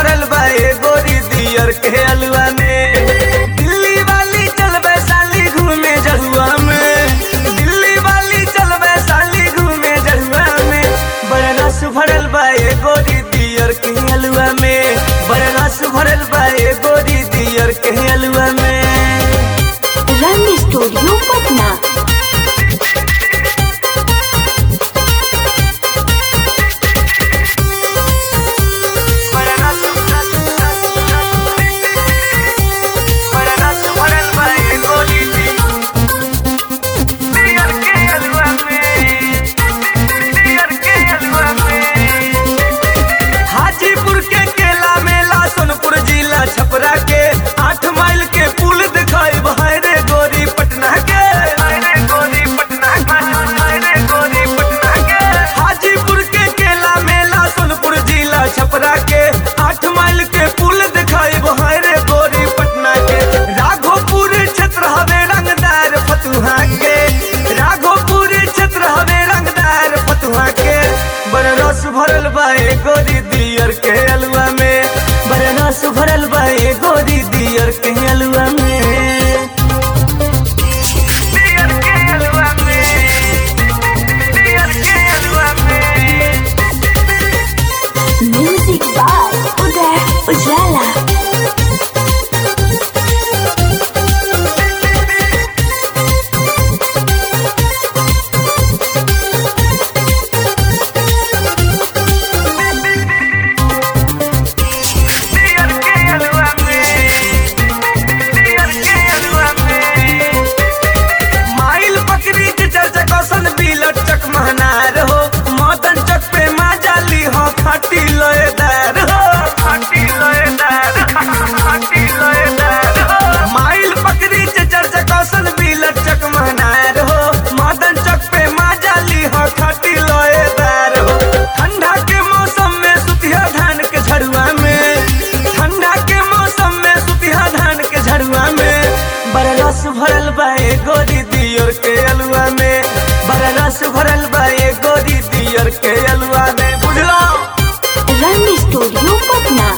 भरल बा ए गोरी दियर के अलुआ में। दिल्ली वाली चल वैशाली घूमे जहुआ में, दिल्ली वाली चल वैशाली घूमे जहुआ में। बड़ा रस भरल बा ए गोरी दियर के अलुआ में, बड़ा रस भरल बा ए गोरी दियर के अलुआ में। रंग स्टूडियो पटना। छपरा के 8 माइल के पुल दिखाई भाई रे गोरी पटना के, गोरी पटना गोरी पटना के। हाजीपुर के केला मेला सोनपुर जिला छपरा के 8 माइल के पुल दिखाई भाई रे गोरी पटना के। राघोपुर क्षेत्र हवे रंगदार फतुहा के, राघोपुर क्षेत्र हवे रंगदार फतुहा के। बड़ा रस भरल बा ए गोरी दियर के अलुआ में, बड़ा रस भरल बा ए गोरी दियर के अलुआ में। दियर के अलुआ में, दियर के अलुआ में। म्यूजिक बाय उदय उजाला। भरल बा ए गोरी दियर के अलुआ में, बड़ा रस भरल बा ए गोरी दियर के अलुआ में। बुझलो रंग स्टूडियो पटना।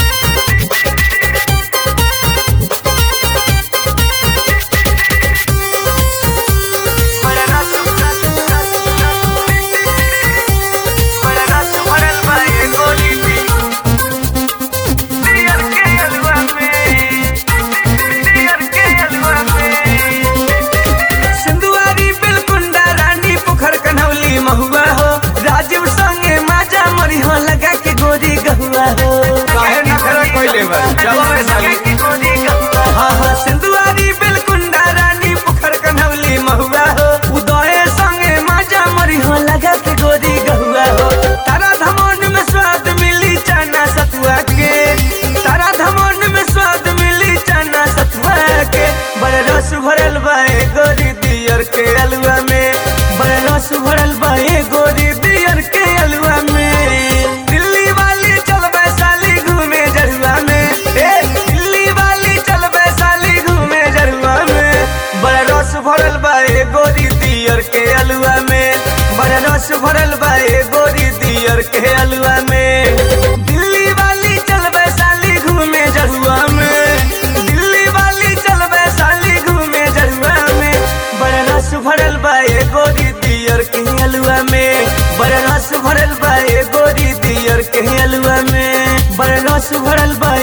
महुआ हो राजीव संगे माजा मरी हो लगा के गोरी गहुआ हो। काहे नखरा कोइले बा जवाब साली। हां हां सिंधुआरी बिलकुंडा रानी पोखर कन्हौली महुआ हो, उदय संगे माजा मरी हो लगा के गोरी गहुआ हो। तारा धमन में स्वाद मिली चना सतुआ के, तारा धमन में स्वाद मिली चना सतुआ के। बड़ा रस भरल बा ए गोरी दियर के अलुआ में, बड़ा रस भरल बा ए गोरी दियर के अलुआ में। दिल्ली वाली चल वैशाली घूमे जरुआ में, ए दिल्ली वाली चल वैशाली घूमे जरुआ में। बड़ा रस भरल बा ए गोरी दियर के अलुआ में, बड़ा रस भरल बा ए गोरी दियर के अलुआ में। दिल्ली वाली चल वैशाली घूमे जरुआ में, दिल्ली वाली चल वैशाली घूमे जरुआ में। बड़ा रस भरल बा ए गोरी दियर के अलुआ में, बड़ा रस भरल बा ए गोरी दियर के अलुआ में। बड़ा रस भरल बा